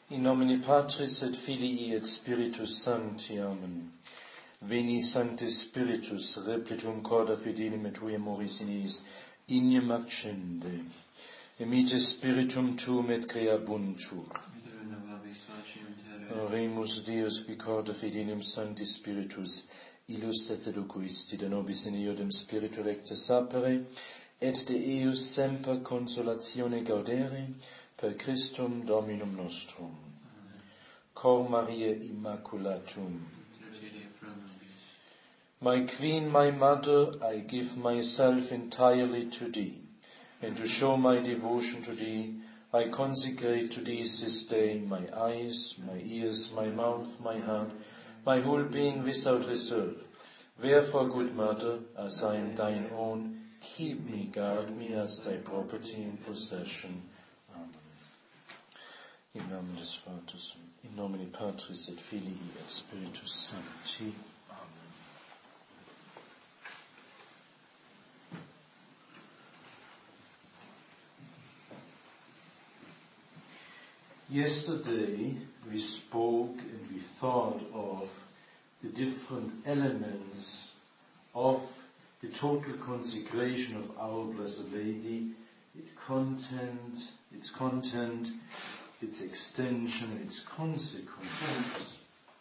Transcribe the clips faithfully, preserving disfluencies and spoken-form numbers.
In nomine Patris et Filii et Spiritus Sancti. Amen. Veni Sancte Spiritus, repletum corda fidelim et tui amoris in eis, ignem accende. Emite Spiritum tuum et creabuntur. Oremus Deus, qui corda fidelim Sancti Spiritus, illus et eloquisti, de nobis in eodem Spiritu recte sapere, et de eius semper consolatione gaudere, per Christum Dominum nostrum. Amen. Cor Mariae Immaculatum. My Queen, my Mother, I give myself entirely to Thee, and to show my devotion to Thee, I consecrate to Thee this day my eyes, my ears, my mouth, my heart, my whole being without reserve. Wherefore, good Mother, as I am Thine own, keep me, guard me as Thy property and possession. Amen. In nomine des Vaters, in nomine Patris et Filii et Spiritus Sancti. Amen. Yesterday we spoke and we thought of the different elements of the total consecration of our Blessed Lady, its content, its content, its extension, and its consequences.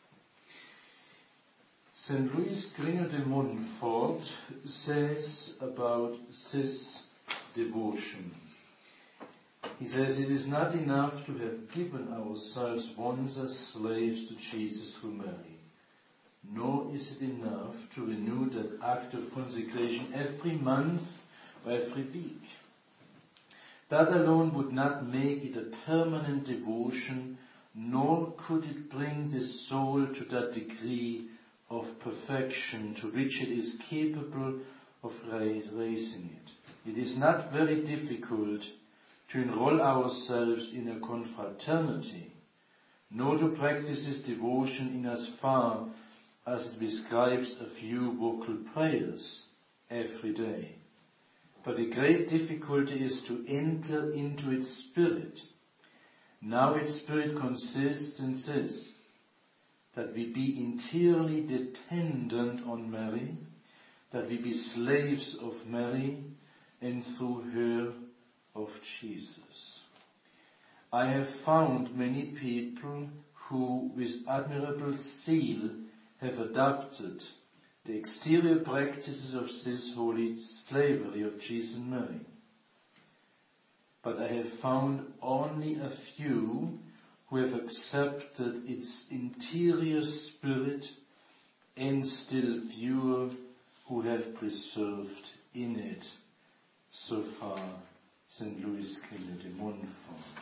Saint Louis Grignion de Montfort says about this devotion. He says, it is not enough to have given ourselves once as slaves to Jesus through Mary, nor is it enough to renew that act of consecration every month or every week. That alone would not make it a permanent devotion, nor could it bring the soul to that degree of perfection to which it is capable of raising it. It is not very difficult to enroll ourselves in a confraternity, nor to practice this devotion in as far as it prescribes a few vocal prayers every day. But the great difficulty is to enter into its spirit. Now its spirit consists in this, that we be entirely dependent on Mary, that we be slaves of Mary, and through her of Jesus. I have found many people who with admirable zeal have adopted the exterior practices of this holy slavery of Jesus and Mary. But I have found only a few who have accepted its interior spirit, and still fewer who have preserved in it. So far, Saint Louis Grignion de Montfort.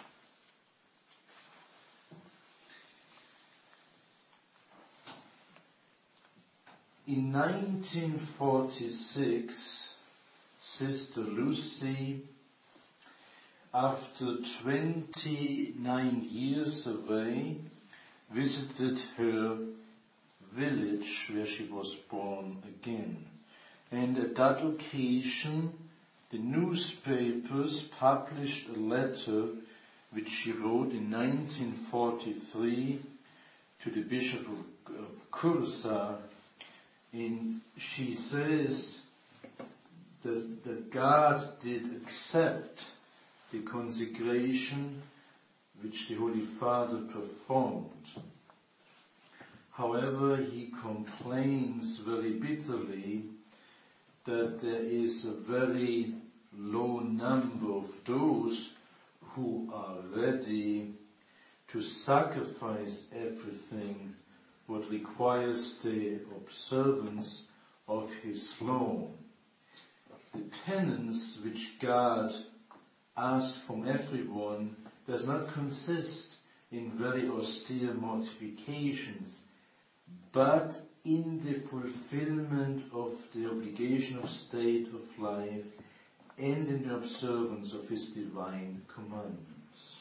In nineteen forty-six, Sister Lucy, after twenty-nine years away, visited her village where she was born again. And at that occasion, the newspapers published a letter which she wrote in nineteen forty-three to the Bishop of, of Cursa. And she says that, that God did accept the consecration which the Holy Father performed. However, he complains very bitterly that there is a very low number of those who are ready to sacrifice everything what requires the observance of his law. The penance which God asks from everyone does not consist in very austere mortifications, but in the fulfillment of the obligation of state of life and in the observance of his divine commandments.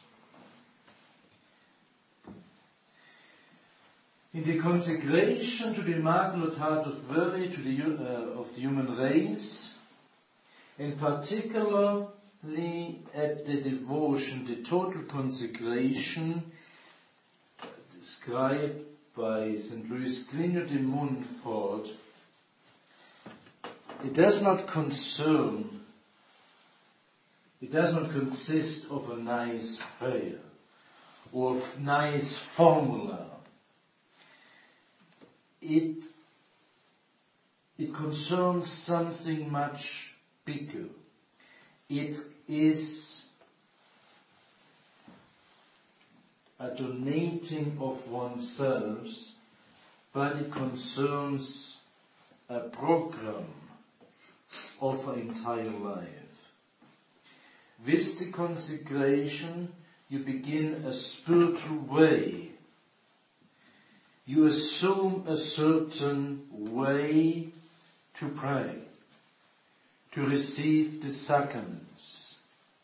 In the consecration to the Immaculate Heart of Mary, to the, uh, of the human race, and particularly at the devotion, the total consecration, described by Saint Louis Cligno de Montfort, it does not concern, it does not consist of a nice prayer or of nice formula. It, it concerns something much bigger. It is a donating of oneself, but it concerns a program of an entire life. With the consecration, you begin a spiritual way. You assume a certain way to pray, to receive the sacraments,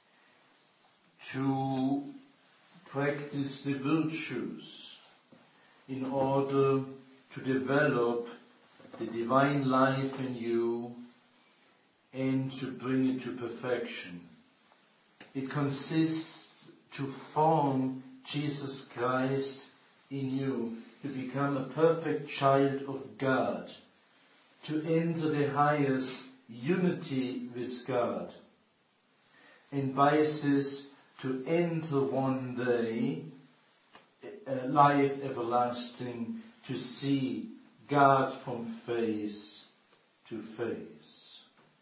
to practice the virtues in order to develop the divine life in you and to bring it to perfection. It consists to form Jesus Christ in you, to become a perfect child of God, to enter the highest unity with God, and by this to enter one day a life everlasting, to see God from face to face.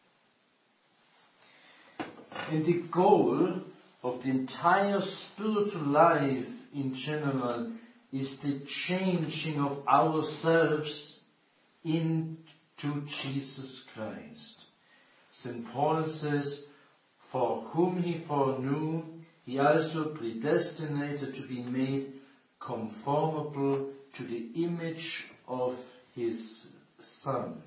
And the goal of the entire spiritual life in general is the changing of ourselves into Jesus Christ. Saint Paul says, for whom he foreknew, he also predestinated to be made conformable to the image of his Son.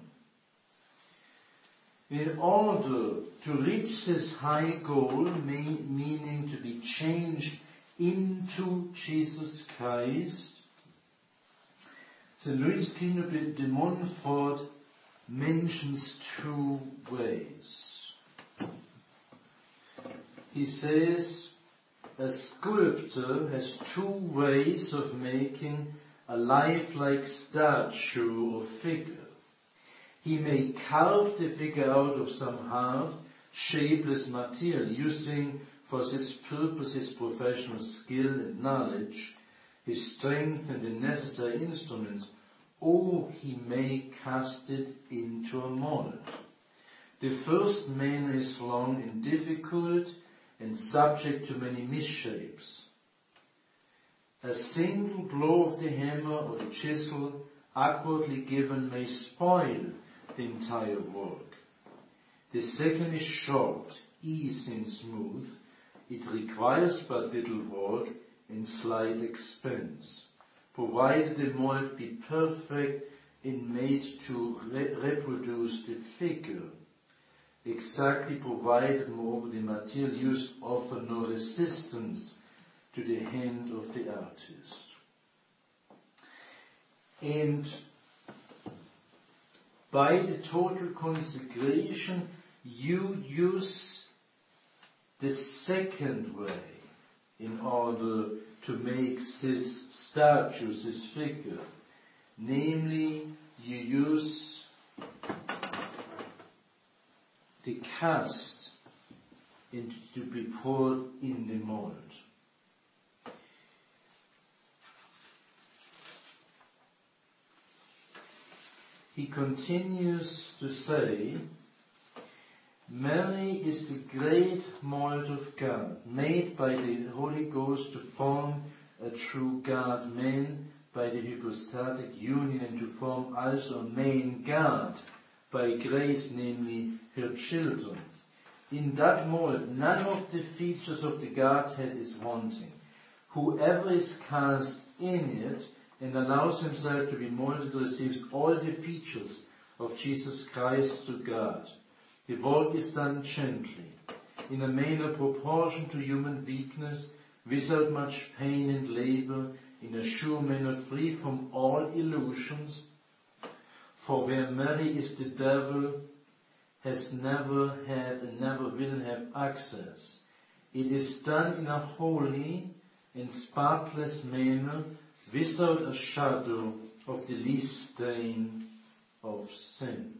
In order to reach this high goal, meaning to be changed into Jesus Christ, Saint Louis Cligno de Montfort mentions two ways. He says, a sculptor has two ways of making a lifelike statue or figure. He may carve the figure out of some hard, shapeless material, using for this purpose his professional skill and knowledge, his strength and the necessary instruments, or he may cast it into a mold. The first manner is long and difficult and subject to many misshapes. A single blow of the hammer or the chisel, accurately given, may spoil the entire work. The second is short, easy and smooth. It requires but little work and slight expense, provided the mold be perfect and made to re- reproduce the figure. Exactly provided, moreover, the material used offer no resistance to the hand of the artist. And by the total consecration, you use the second way in order to make this statue, this figure. Namely, you use the cast and to be poured in the mold. He continues to say, Mary is the great mold of God, made by the Holy Ghost to form a true God-man by the hypostatic union, and to form also a man God by grace, namely her children. In that mold, none of the features of the Godhead is wanting. Whoever is cast in it and allows himself to be molded receives all the features of Jesus Christ to God. The work is done gently, in a manner proportioned to human weakness, without much pain and labor, in a sure manner free from all illusions. For where Mary is, the devil has never had and never will have access. It is done in a holy and spotless manner, without a shadow of the least stain of sin.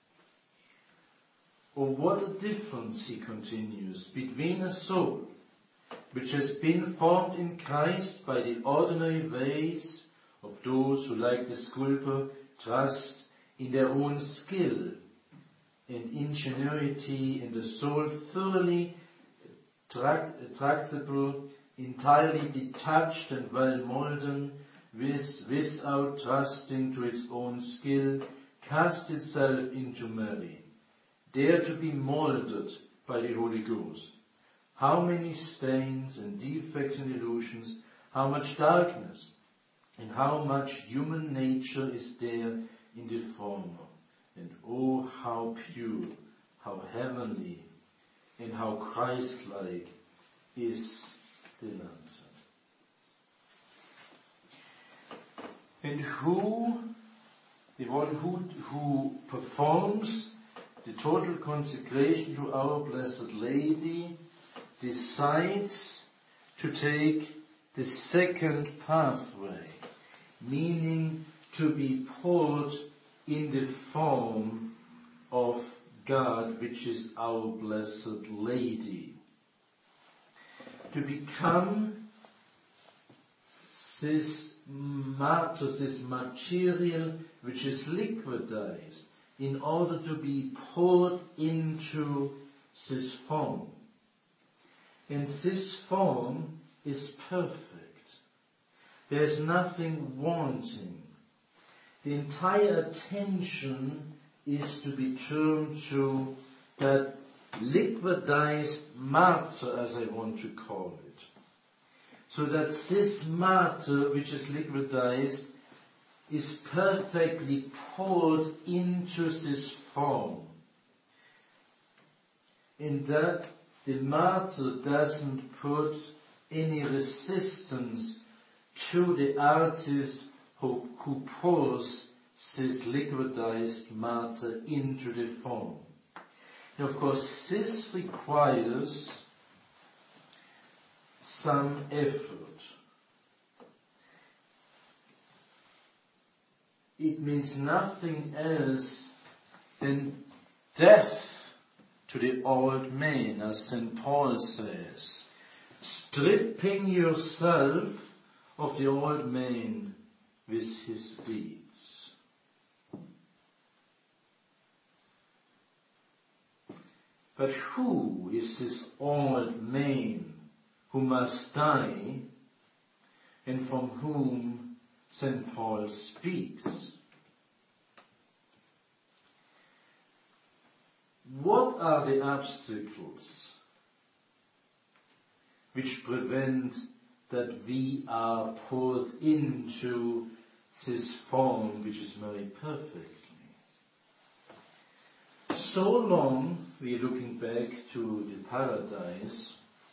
Oh, what a difference, he continues, between a soul which has been formed in Christ by the ordinary ways of those who, like the sculptor, trust in their own skill and ingenuity, in the soul thoroughly tract- tractable, entirely detached and well molten, with, without trusting to its own skill, cast itself into Mary, dare to be molded by the Holy Ghost. How many stains and defects and illusions, how much darkness, and how much human nature is there in the former. And oh, how pure, how heavenly, and how Christ-like is the lantern. And who, the one who, who performs the total consecration to our Blessed Lady, decides to take the second pathway, meaning to be poured in the form of God, which is our Blessed Lady. To become this matter, this material which is liquidized in order to be poured into this form. And this form is perfect. There is nothing wanting. The entire attention is to be turned to that liquidized matter, as I want to call it. So that this matter, which is liquidized, is perfectly poured into this form. In that the matter doesn't put any resistance to the artist who, who pours this liquidized matter into the form. And of course, this requires some effort. It means nothing else than death to the old man, as Saint Paul says, stripping yourself of the old man with his deeds. But who is this old man who must die and from whom Saint Paul speaks? What are the obstacles which prevent that we are poured into this form which is made perfectly? So long, we are looking back to the paradise,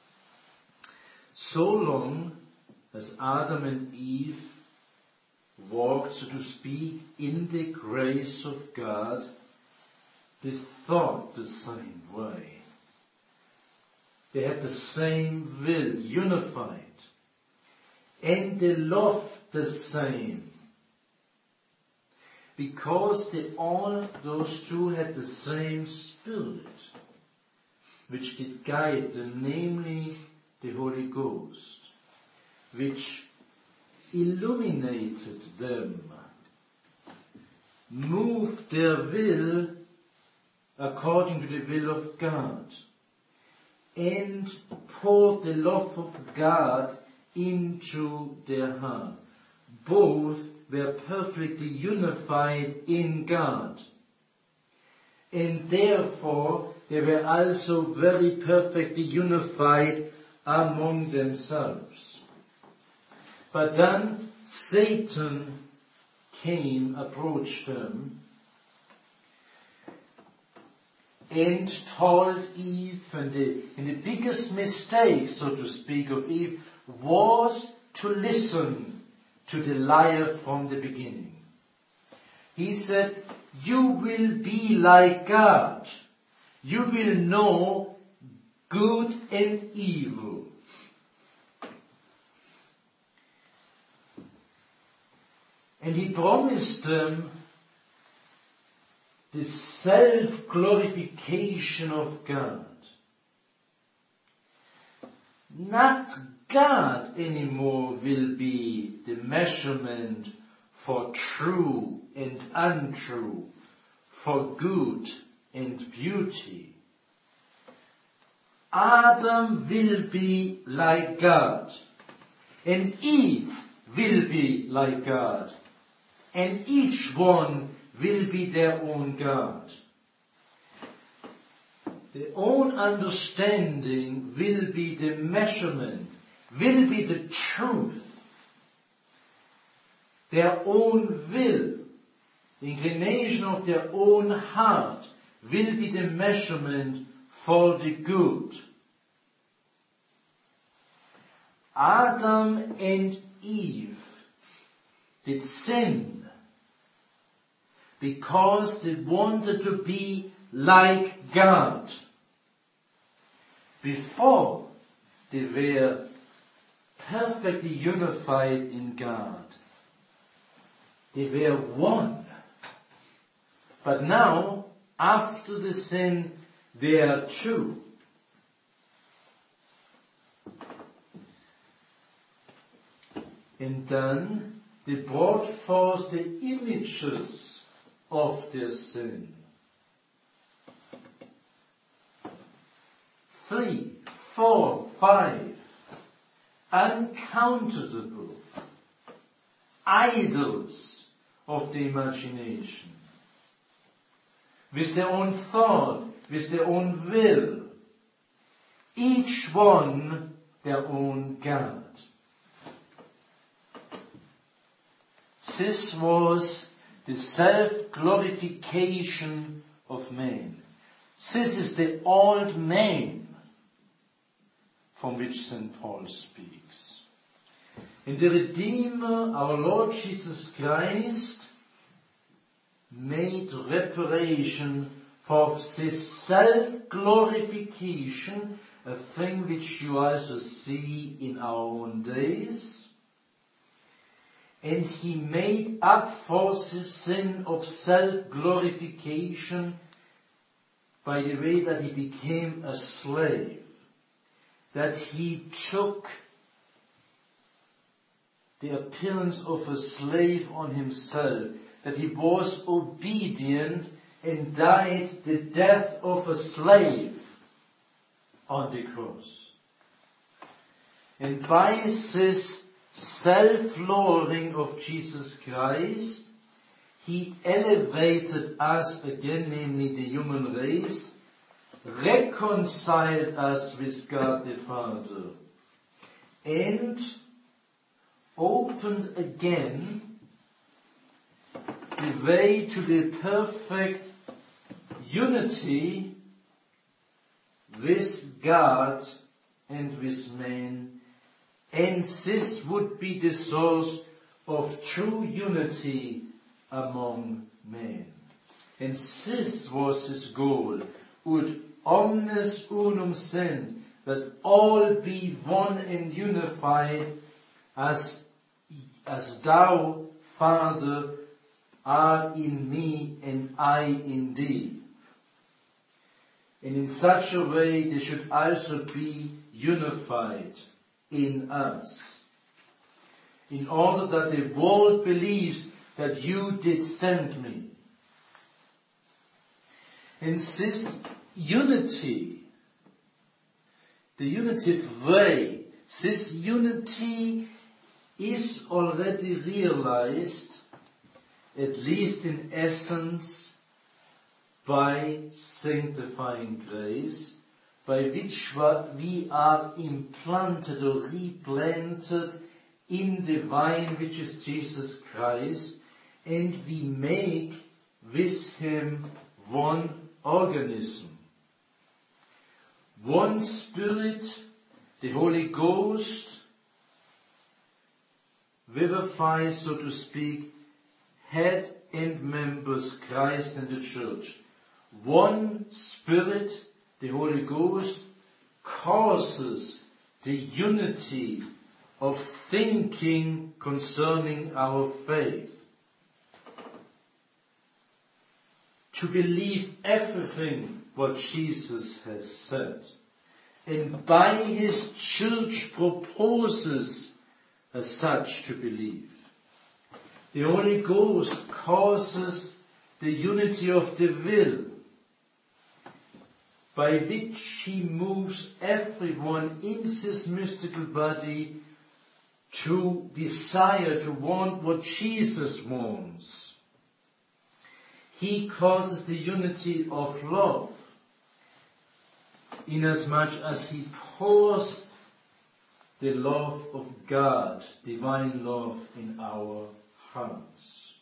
so long as Adam and Eve walked, so to speak, in the grace of God, they thought the same way. They had the same will, unified. And they loved the same. Because they all, those two had the same spirit, which did guide them, namely the Holy Ghost, which illuminated them, moved their will according to the will of God, and poured the love of God into their heart. Both were perfectly unified in God, and therefore they were also very perfectly unified among themselves. But then Satan came, approached them, and told Eve, and the, and the biggest mistake, so to speak, of Eve was to listen to the liar from the beginning. He said, you will be like God. You will know good and evil. And he promised them the self-glorification of God. Not God anymore will be the measurement for true and untrue, for good and beauty. Adam will be like God, and Eve will be like God, and each one will be their own God. Their own understanding will be the measurement, will be the truth. Their own will, the inclination of their own heart, will be the measurement for the good. Adam and Eve did sin because they wanted to be like God. Before, they were perfectly unified in God. They were one. But now, after the sin, they are two. And then they brought forth the images of their sin. Three, four, five, uncountable idols of the imagination, with their own thought, with their own will, each one their own God. This was the self-glorification of man. This is the old man from which Saint Paul speaks. And the Redeemer, our Lord Jesus Christ, made reparation for this self-glorification, a thing which you also see in our own days. And he made up for the sin of self-glorification by the way that he became a slave, that he took the appearance of a slave on himself, that he was obedient and died the death of a slave on the cross. And by this self-lowering of Jesus Christ, he elevated us again, namely the human race, reconciled us with God the Father, and opened again the way to the perfect unity with God and with man. And this would be the source of true unity among men. And this was his goal. Ut omnes unum sint, that all be one and unified as, as thou, Father, art in me and I in thee. And in such a way they should also be unified in us, in order that the world believes that you did send me. And this unity, the unitive way, this unity is already realized, at least in essence, by sanctifying grace, by which we are implanted or replanted in the vine which is Jesus Christ, and we make with him one organism. One Spirit, the Holy Ghost, vivifies, so to speak, head and members, Christ and the Church. One Spirit, the Holy Ghost, causes the unity of thinking concerning our faith. to believe everything what Jesus has said. And by his church proposes as such to believe. The Holy Ghost causes the unity of the will, by which he moves everyone in this mystical body to desire, to want what Jesus wants. He causes the unity of love, inasmuch as he pours the love of God, divine love, in our hearts.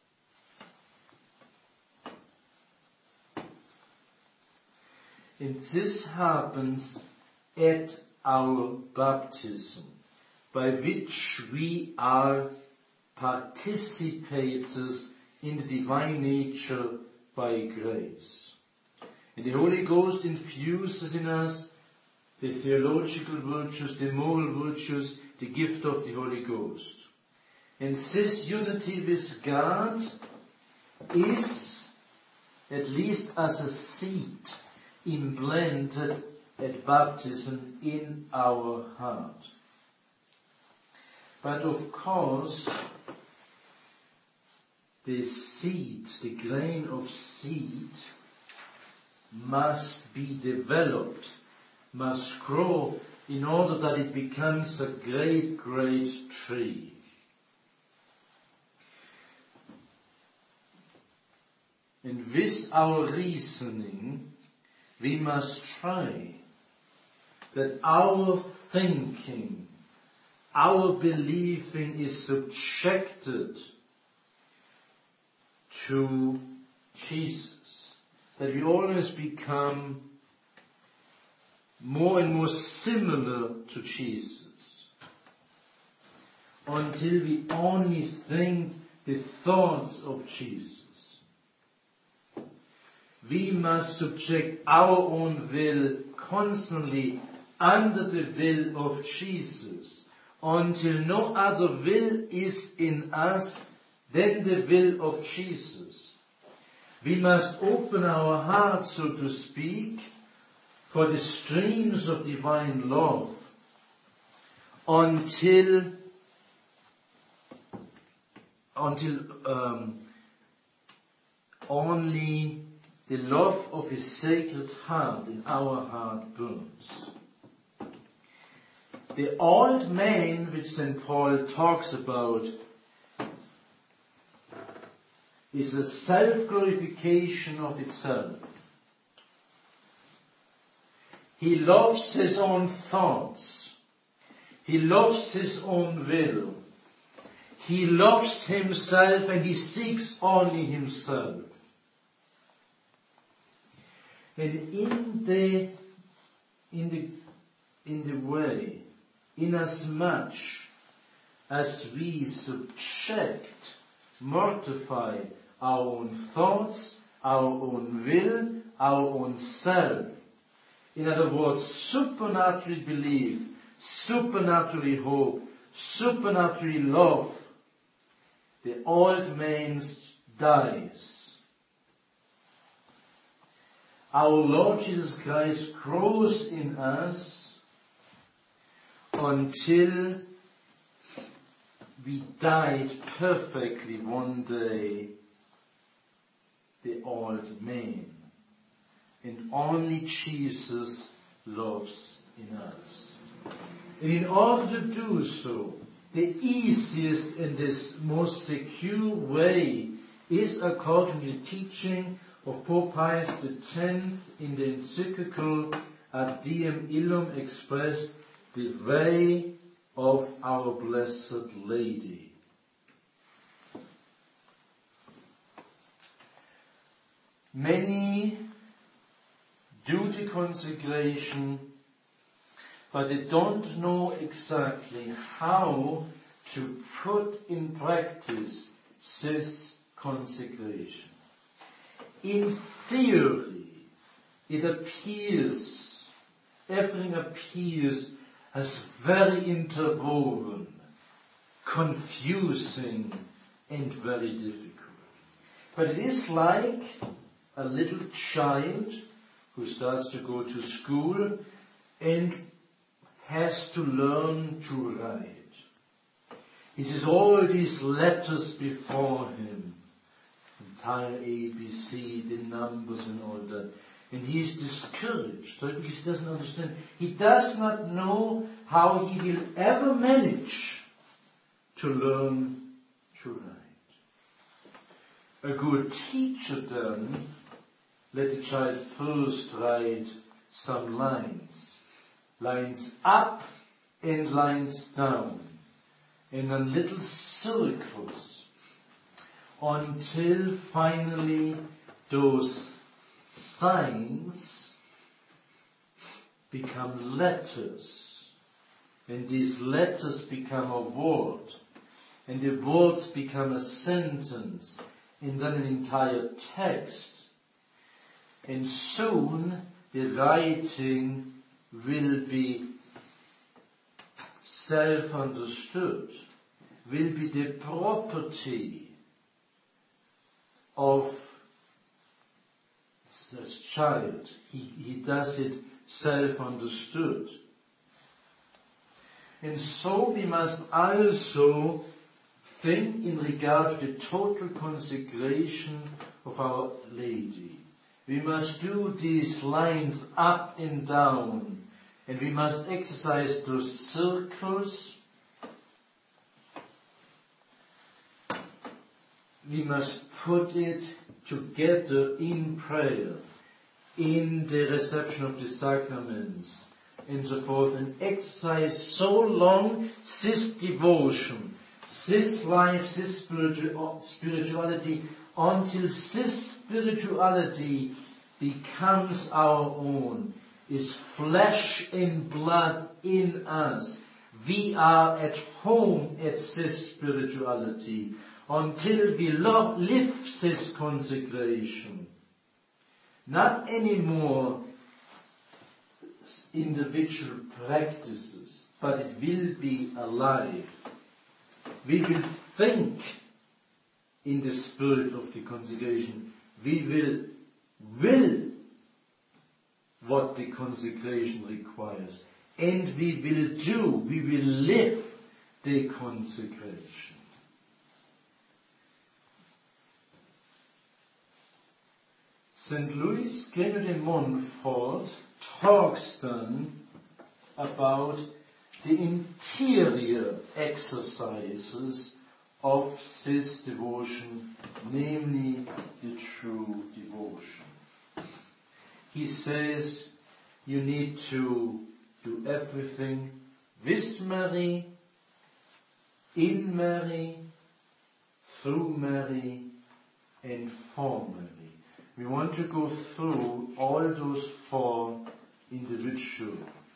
And this happens at our baptism, by which we are participators in the divine nature by grace. And the Holy Ghost infuses in us the theological virtues, the moral virtues, the gift of the Holy Ghost. And this unity with God is, at least as a seed, implanted at baptism in our heart. But of course, the seed, the grain of seed, must be developed, must grow, in order that it becomes a great, great tree. And with our reasoning, we must try that our thinking, our believing is subjected to Jesus. That we always become more and more similar to Jesus, until we only think the thoughts of Jesus. We must subject our own will constantly under the will of Jesus, until no other will is in us than the will of Jesus. We must open our hearts, so to speak, for the streams of divine love, until until um, only the love of his sacred heart in our heart burns. The old man, which Saint Paul talks about, is a self-glorification of itself. He loves his own thoughts. He loves his own will. He loves himself, and he seeks only himself. And in the, in the, in the way, inasmuch as we subject, mortify our own thoughts, our own will, our own self, in other words, supernaturally believe, supernaturally hope, supernaturally love, the old man dies. Our Lord Jesus Christ grows in us until we died perfectly one day, the old man. And only Jesus loves in us. And in order to do so, the easiest and this most secure way is according to the teaching of Pope Pius the tenth in the encyclical Ad Diem Illum expressed, the way of our Blessed Lady. Many do the consecration, but they don't know exactly how to put in practice this consecration. In theory, it appears, everything appears as very interwoven, confusing, and very difficult. But it is like a little child who starts to go to school and has to learn to write. He sees all these letters before him, entire A, B, C, the numbers and all that. And he is discouraged, right? Because he doesn't understand. He does not know how he will ever manage to learn to write. A good teacher then let the child first write some lines. Lines up and lines down. And then little circles. Until finally those signs become letters. And these letters become a word. And the words become a sentence. And then an entire text. And soon the writing will be self-understood, will be the property of this child. He, he does it self-understood. And so we must also think in regard to the total consecration of Our Lady. We must do these lines up and down, and we must exercise those circles. We must put it together in prayer, in the reception of the sacraments, and so forth, and exercise so long this devotion, this life, this spiritu- spirituality, until this spirituality becomes our own, is flesh and blood in us. We are at home at this spirituality until we lo- live this consecration. Not anymore individual practices, but it will be alive. We will think in the spirit of the consecration. We will will what the consecration requires. And we will do, we will live the consecration. Saint Louis Grégoire de Montfort talks then about the interior exercises of this devotion, namely the true devotion. He says you need to do everything with Mary, in Mary, through Mary, and for Mary. We want to go through all those four individually.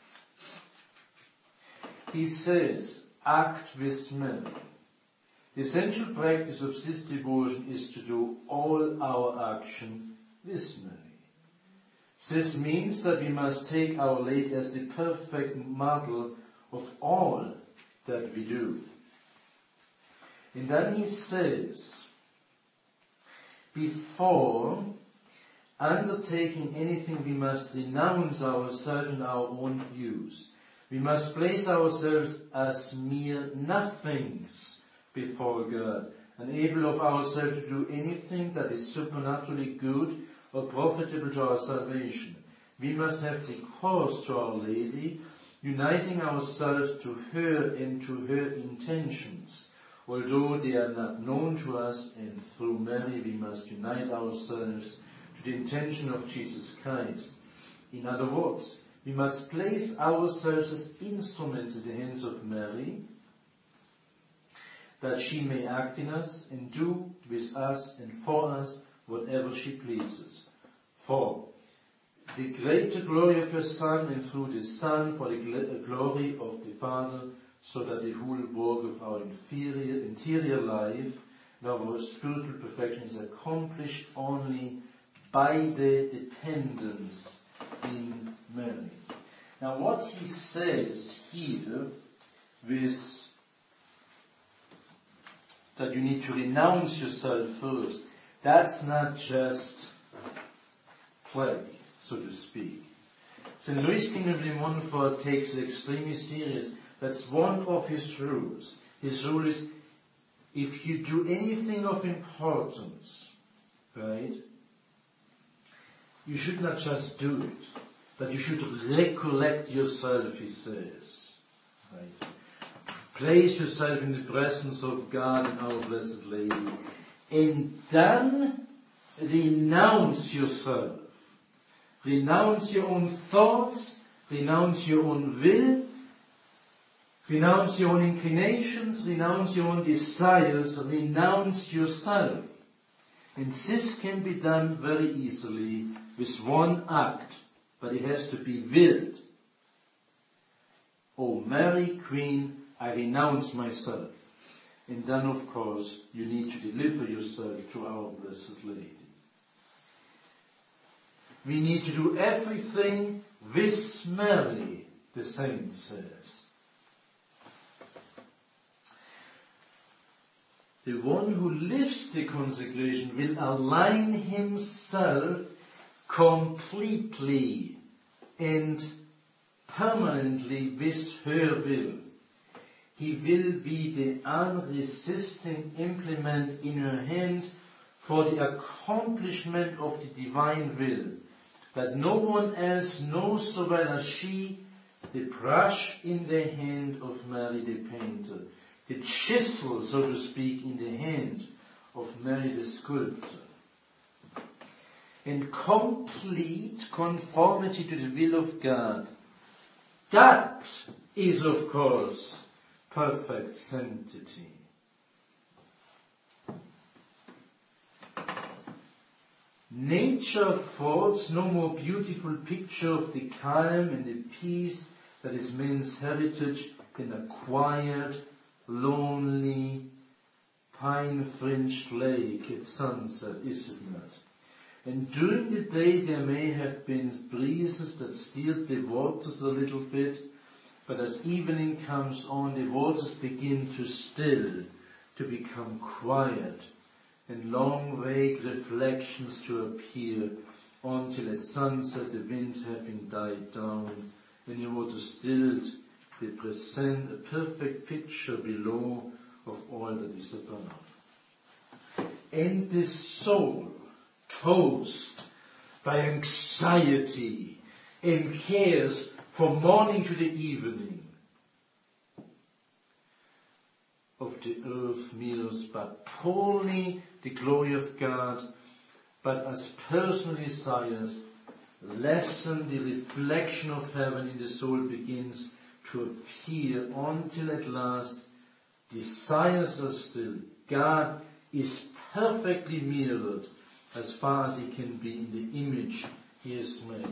He says, act with Mary. The essential practice of this devotion is to do all our action with Mary. This means that we must take Our Lady as the perfect model of all that we do. And then he says, before undertaking anything, we must renounce ourselves and our own views. We must place ourselves as mere nothings before God, unable of ourselves to do anything that is supernaturally good or profitable to our salvation. We must have recourse to Our Lady, uniting ourselves to her and to her intentions, although they are not known to us, and through Mary we must unite ourselves to the intention of Jesus Christ. In other words, we must place ourselves as instruments in the hands of Mary, that she may act in us and do with us and for us whatever she pleases. For the greater glory of her Son, and through the Son for the gl- glory of the Father, so that the whole work of our inferior, interior life and our spiritual perfection is accomplished only by the dependence in Mary. Now what he says here with that you need to renounce yourself first, that's not just play, so to speak. Saint Louis King de Montfort takes it extremely serious. That's one of his rules. His rule is, if you do anything of importance, right, you should not just do it, but you should recollect yourself, he says. Right? Place yourself in the presence of God and our Blessed Lady, and then renounce yourself. Renounce your own thoughts, renounce your own will, renounce your own inclinations, renounce your own desires, renounce yourself. And this can be done very easily with one act, but it has to be willed. O Mary, Queen, I renounce myself. And then, of course, you need to deliver yourself to our Blessed Lady. We need to do everything with Mary, the saint says. The one who lives the consecration will align himself completely and permanently with her will. He will be the unresisting implement in her hand for the accomplishment of the divine will, that no one else knows so well as she, the brush in the hand of Mary the painter, the chisel, so to speak, in the hand of Mary the sculptor. In complete conformity to the will of God, that is, of course, perfect sanctity. Nature affords no more beautiful picture of the calm and the peace that is man's heritage than a quiet, lonely, pine-fringed lake at sunset, is it not? And during the day there may have been breezes that stirred the waters a little bit, but as evening comes on, the waters begin to still, to become quiet, and long vague reflections to appear, until at sunset the winds having died down, and the water stilled, they present a perfect picture below of all that is above. And the soul, tossed by anxiety and cares from morning to the evening, of the earth mirrors but poorly the glory of God, but as personal desires lessen, the reflection of heaven in the soul begins to appear, until at last desires are still. God is perfectly mirrored as far as he can be in the image he has made.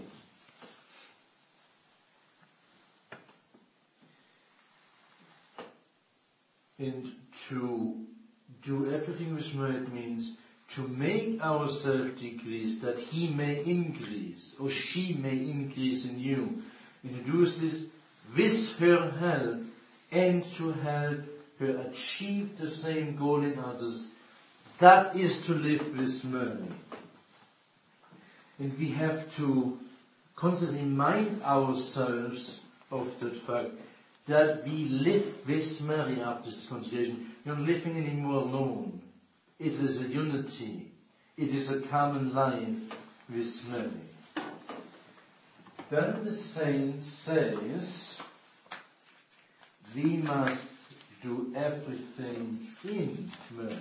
And to do everything with merit means to make ourselves decrease, that he may increase, or she may increase in you. And to do this with her help, and to help her achieve the same goal in others. That is to live with Mary. And we have to constantly remind ourselves of that fact, that we live with Mary after this consecration. We're not living anymore alone. It is a unity. It is a common life with Mary. Then the saint says, we must do everything in Mary.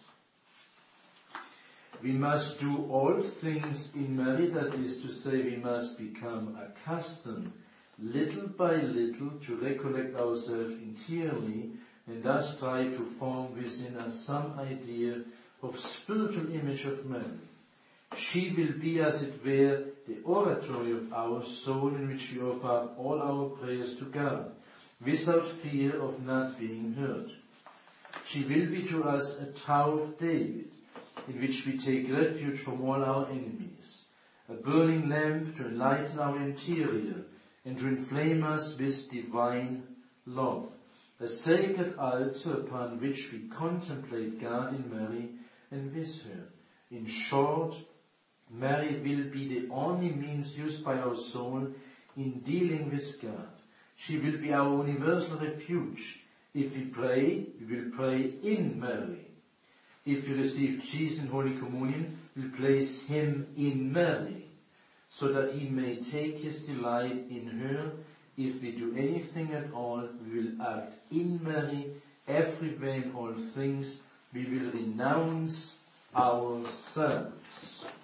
We must do all things in Mary, that is to say, we must become accustomed little by little to recollect ourselves interiorly, and thus try to form within us some idea of spiritual image of Mary. She will be, as it were, the oratory of our soul, in which we offer up all our prayers to God, without fear of not being heard. She will be to us a Tower of David, in which we take refuge from all our enemies, a burning lamp to enlighten our interior and to inflame us with divine love, a sacred altar upon which we contemplate God in Mary and with her. In short, Mary will be the only means used by our soul in dealing with God. She will be our universal refuge. If we pray, we will pray in Mary. If we receive Jesus in Holy Communion, we will place him in Mary, so that he may take his delight in her. If we do anything at all, we will act in Mary. Everywhere in all things, we will renounce ourselves.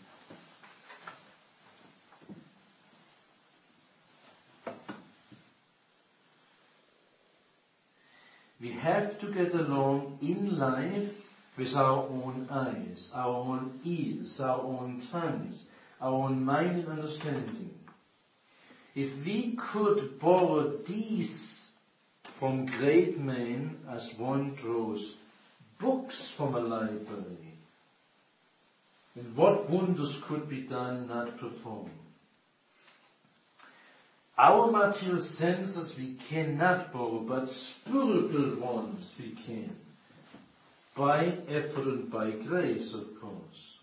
We have to get along in life with our own eyes, our own ears, our own tongues, our own mind and understanding. If we could borrow these from great men as one draws books from a library, then what wonders could be done, not performed? Our material senses we cannot borrow, but spiritual ones we can. By effort and by grace, of course.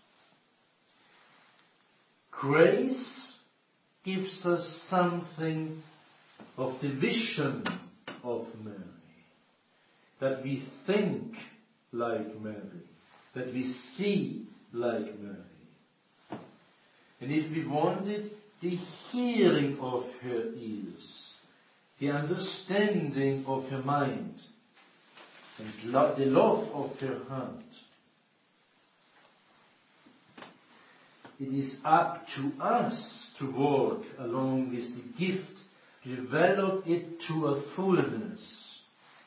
Grace gives us something of the vision of Mary. That we think like Mary. That we see like Mary. And if we wanted, the hearing of her ears, the understanding of her mind, and lo- the love of her heart. It is up to us to walk along with the gift, to develop it to a fullness.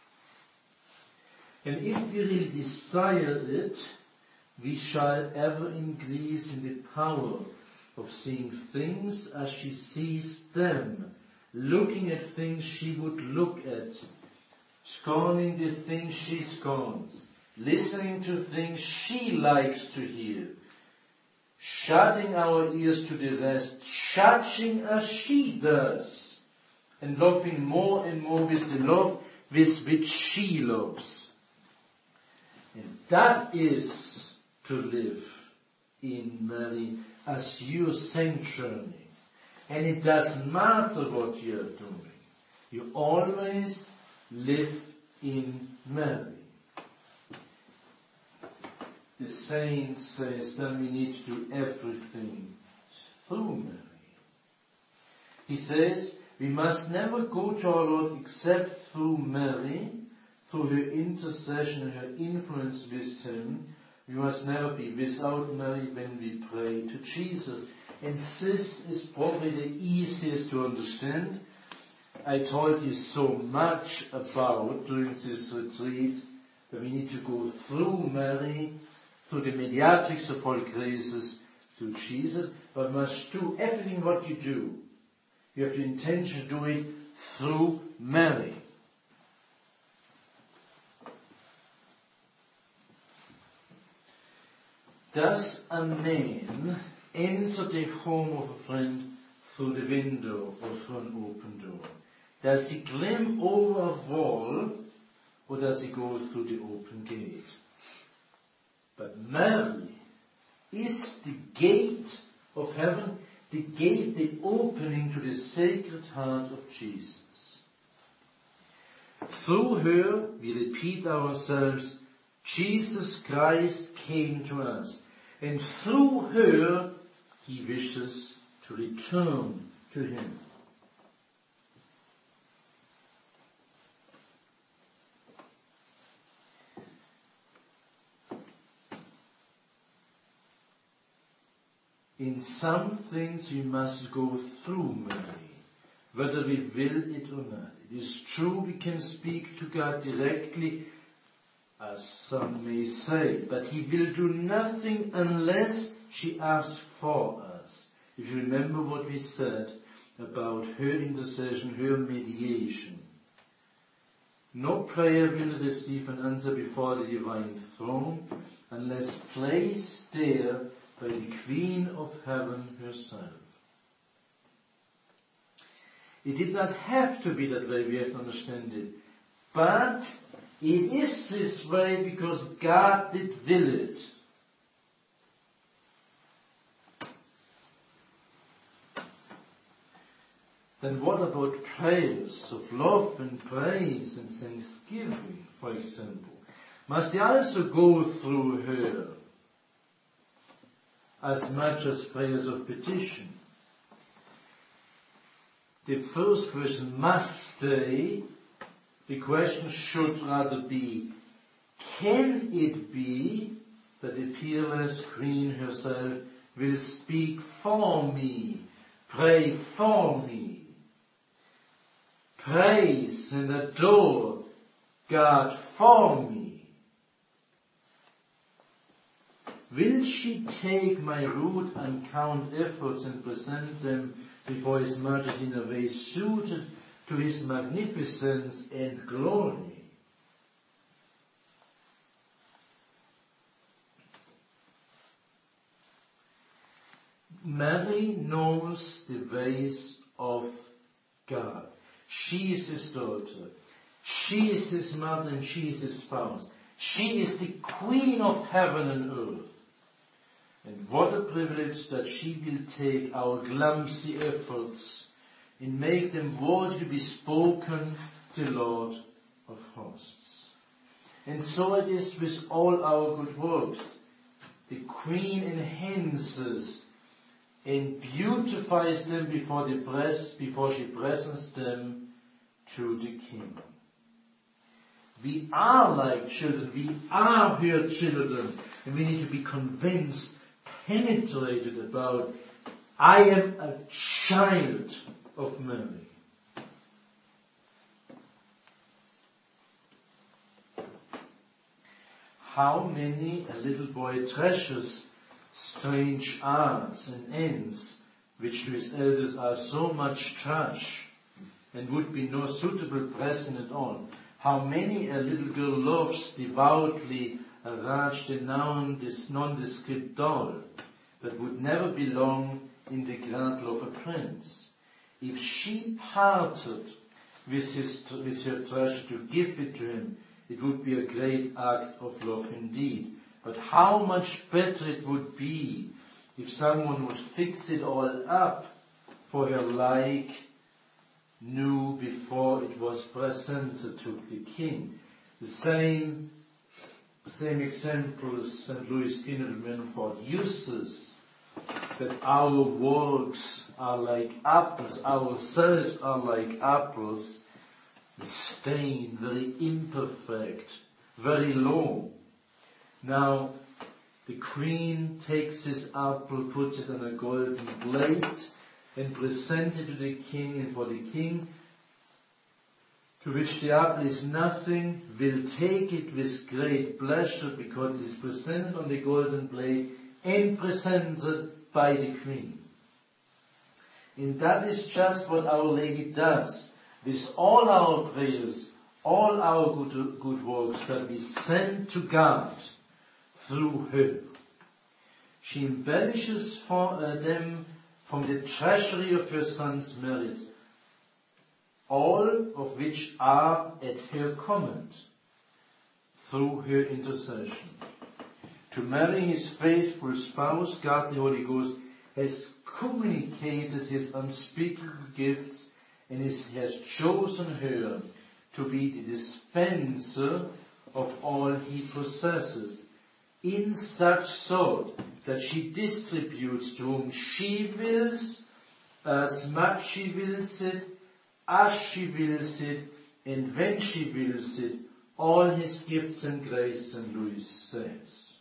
And if we really desire it, we shall ever increase in the power of seeing things as she sees them, looking at things she would look at, scorning the things she scorns, listening to things she likes to hear, shutting our ears to the rest, judging as she does, and loving more and more with the love with which she loves. And that is to live in Mary as your sanctuary. And it doesn't matter what you are doing. You always live in Mary. The saint says that we need to do everything through Mary. He says we must never go to our Lord except through Mary, through her intercession and her influence with him. We must never be without Mary when we pray to Jesus. And this is probably the easiest to understand. I told you so much about during this retreat that we need to go through Mary, through the mediatrix of all graces, to Jesus, but must do everything what you do. You have the intention to do it through Mary. Does a man enter the home of a friend through the window or through an open door? Does he climb over a wall or does he go through the open gate? But Mary is the gate of heaven, the gate, the opening to the sacred heart of Jesus. Through her, we repeat ourselves, Jesus Christ came to us. And through her, he wishes to return to him. In some things we must go through Mary, whether we will it or not. It is true we can speak to God directly, as some may say, but he will do nothing unless she asks for us. If you remember what we said about her intercession, her mediation. No prayer will receive an answer before the divine throne unless placed there by the Queen of Heaven herself. It did not have to be that way, we have to understand it. But it is this way because God did will it. then what about prayers of love and praise and thanksgiving, for example? Must they also go through her as much as prayers of petition? The first question, must they? The question should rather be, can it be that the peerless Queen herself will speak for me, pray for me, praise and adore God for me? Will she take my rude and count efforts and present them before His Majesty in a way suited to His magnificence and glory? Mary knows the ways of God. She is His daughter. She is His mother and she is His spouse. She is the Queen of heaven and earth. And what a privilege that she will take our clumsy efforts and make them worthy to be spoken to the Lord of hosts. And so it is with all our good works. The Queen enhances and beautifies them before the press, before she presents them to the King. We are like children, we are her children, and we need to be convinced, penetrated about, I am a child of Mary. How many a little boy treasures strange arts and ends, which to his elders are so much trash, and would be no suitable present at all. How many a little girl loves devoutly a rage de nondescript doll, that would never belong in the cradle of a prince. If she parted with, his, with her treasure to give it to him, it would be a great act of love indeed. But how much better it would be if someone would fix it all up for her like knew before it was presented to the King. The same, same example as Saint Louis Kinnaird uses, that our works are like apples, ourselves are like apples, stained, very imperfect, very low. Now, the Queen takes this apple, puts it on a golden plate, and presents it to the King, and for the King, to which the apple is nothing, will take it with great pleasure, because it is presented on the golden plate and presented by the Queen. And that is just what Our Lady does with all our prayers, all our good, good works that we send to God through her. She embellishes for uh, them from the treasury of her Son's merits, all of which are at her command, through her intercession. To Mary, His faithful spouse, God the Holy Ghost has communicated His unspeakable gifts, and has chosen her to be the dispenser of all He possesses, in such sort that she distributes to whom she wills, as much she wills it, as she wills it, and when she wills it, all His gifts and grace, Saint Louis says.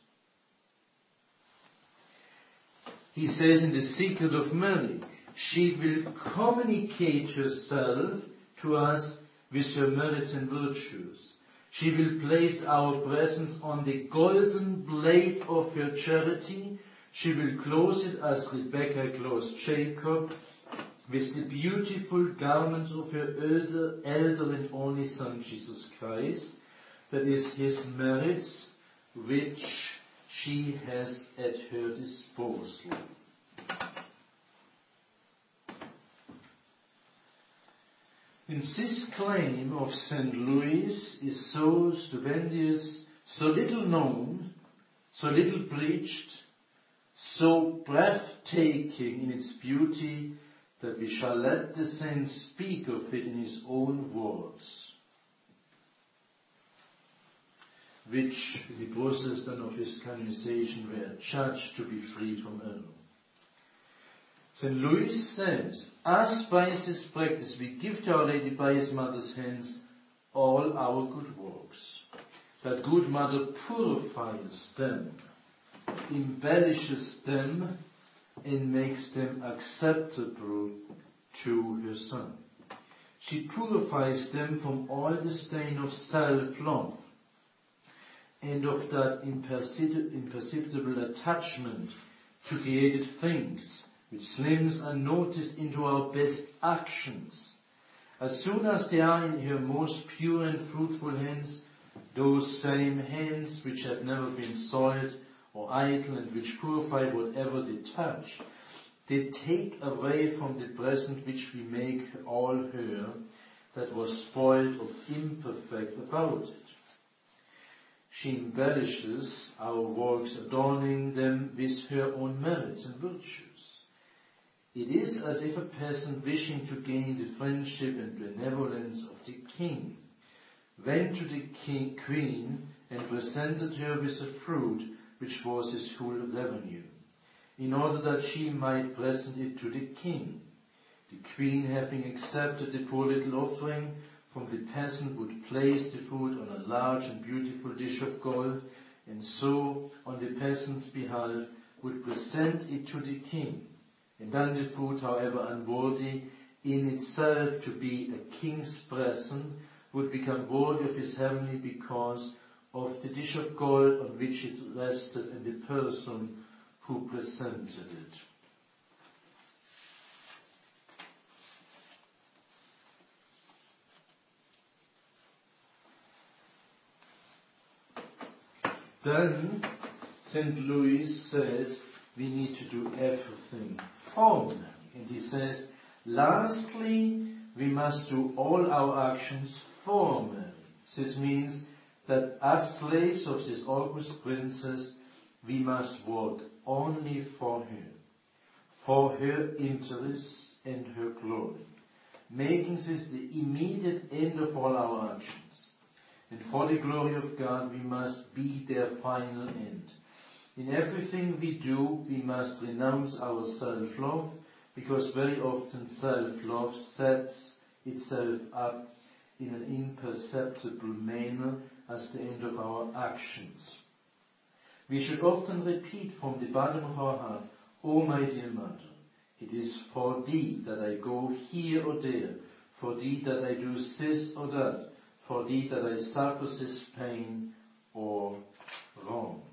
He says in The Secret of Mary, she will communicate herself to us with her merits and virtues. She will place our presence on the golden plate of her charity. She will close it as Rebecca closed Jacob, with the beautiful garments of her elder, elder and only Son, Jesus Christ. That is His merits, which she has at her disposal. And this claim of Saint Louis is so stupendous, so little known, so little preached, so breathtaking in its beauty, that we shall let the saint speak of it in his own words, which in the process then of his canonization were judged to be free from error. Saint Louis says, as by this practice we give to Our Lady by His Mother's hands all our good works. That good Mother purifies them, embellishes them, and makes them acceptable to her Son. She purifies them from all the stain of self-love and of that imperceptible attachment to created things, which slims unnoticed into our best actions. As soon as they are in her most pure and fruitful hands, those same hands which have never been soiled or idle and which purify whatever they touch, they take away from the present which we make all her that was spoiled or imperfect about it. She embellishes our works, adorning them with her own merits and virtues. It is as if a peasant wishing to gain the friendship and benevolence of the king went to the king, queen and presented her with a fruit which was his full revenue, in order that she might present it to the king. The queen, having accepted the poor little offering from the peasant, would place the food on a large and beautiful dish of gold, and so, on the peasant's behalf, would present it to the king. And then the food, however unworthy in itself to be a king's present, would become worthy of his heavenly because of the dish of gold on which it rested and the person who presented it. Then Saint Louis says we need to do everything for Mary. And he says, lastly, we must do all our actions for Mary. This means that as slaves of this august princess, we must work only for her, for her interests and her glory, making this the immediate end of all our actions. And for the glory of God, we must be their final end. In everything we do, we must renounce our self-love, because very often self-love sets itself up in an imperceptible manner as the end of our actions. We should often repeat from the bottom of our heart, O my dear Mother, it is for thee that I go here or there, for thee that I do this or that, for thee that I suffer this pain or wrong.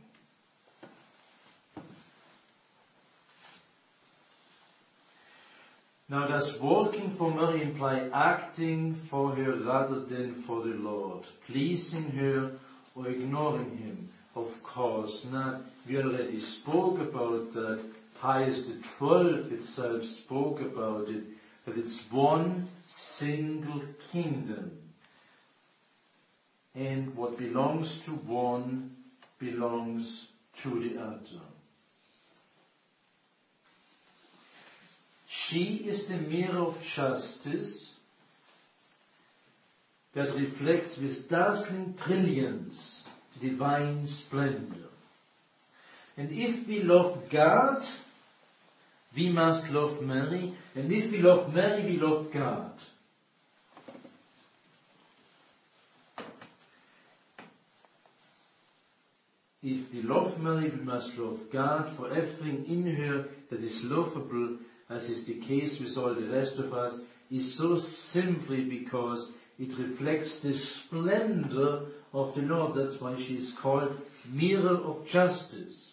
Now, does working for Mary imply acting for her rather than for the Lord, pleasing her or ignoring him? Of course not. We already spoke about that. Pius the twelfth itself spoke about it, that it's one single kingdom. And what belongs to one belongs to the other. She is the mirror of justice that reflects with dazzling brilliance the divine splendor. And if we love God, we must love Mary, and if we love Mary, we love God. If we love Mary, we must love God, for everything in her that is lovable, as is the case with all the rest of us, is so simply because it reflects the splendor of the Lord. That's why she is called mirror of justice.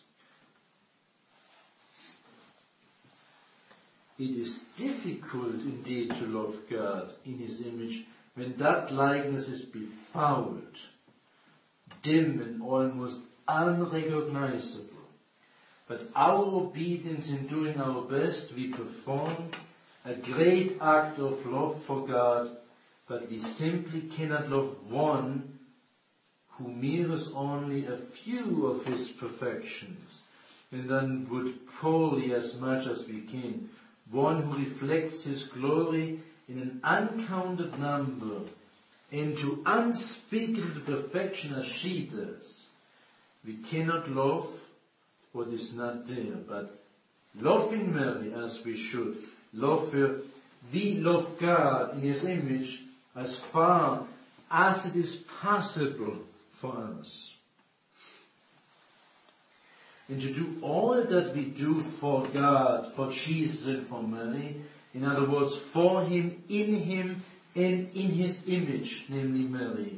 It is difficult indeed to love God in His image when that likeness is befouled, dim and almost unrecognizable. But our obedience in doing our best, we perform a great act of love for God, but we simply cannot love one who mirrors only a few of His perfections, and then would poorly, as much as we can, one who reflects his glory in an uncounted number and to unspeakable perfection as she does, we cannot love what is not there, but loving Mary as we should, love her, we love God in His image as far as it is possible for us. And to do all that we do for God, for Jesus and for Mary, in other words, for Him, in Him, and in His image, namely Mary.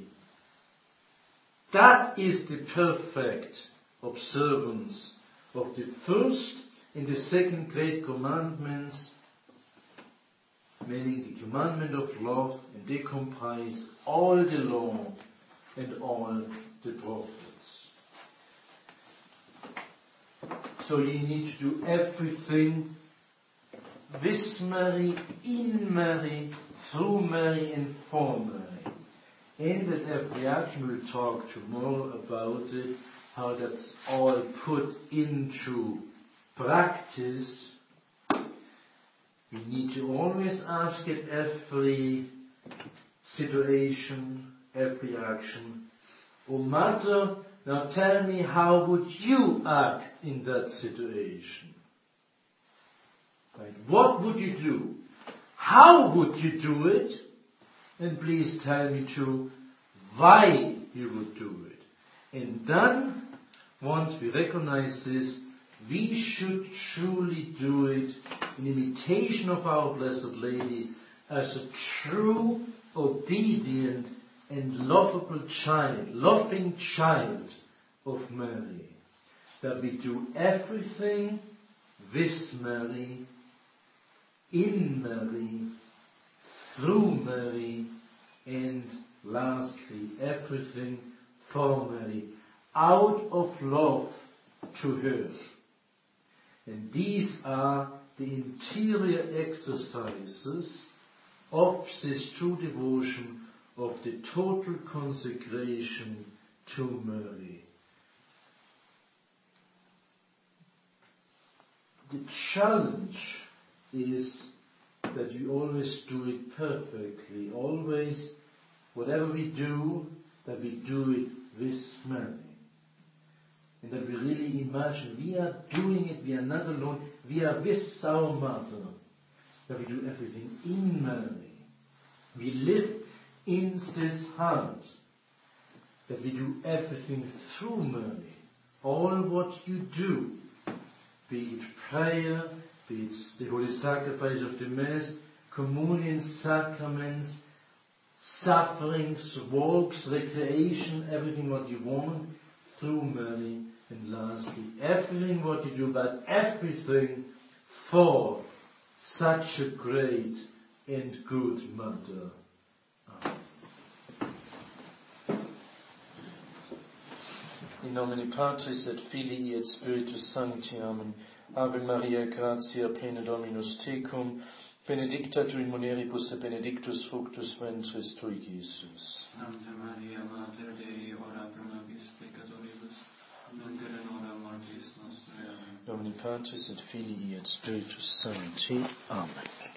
That is the perfect observance of the first and the second great commandments, meaning the commandment of love, and they comprise all the law and all the prophets. So you need to do everything with Mary, in Mary, through Mary, and for Mary. And at every action we'll talk tomorrow about it, how that's all put into practice. We need to always ask at every situation, every action, "Oh Mother, now tell me, how would you act in that situation?" Right? What would you do? How would you do it? And please tell me too why you would do it. And then, once we recognize this, we should truly do it in imitation of our Blessed Lady as a true, obedient, and lovable child, loving child of Mary. That we do everything with Mary, in Mary, through Mary, and lastly, everything for Mary, out of love to her. And these are the interior exercises of this true devotion, of the total consecration to Mary. The challenge is that we always do it perfectly. Always, whatever we do, that we do it with Mary. And that we really imagine we are doing it, we are not alone, we are with our Mother. That we do everything in Mary. We live in this heart. That we do everything through Mary. All what you do, be it prayer, be it the holy sacrifice of the Mass, communion, sacraments, sufferings, walks, recreation, everything what you want, through Mary. And lastly, everything what you do, but everything for such a great and good Mother. Amen. In nomine Patris et Filii et Spiritus Sancti. Amen. Ave Maria, gratia plena Dominus tecum, benedicta tu in mulieribus et benedictus fructus ventris tui, Jesus. Sancta Maria, Mater Dei, ora pro nobis peccatoribus, nunc et in hora mortis nostre. Amen. Nomine Patris et Filii et Spiritus Sancti. Amen.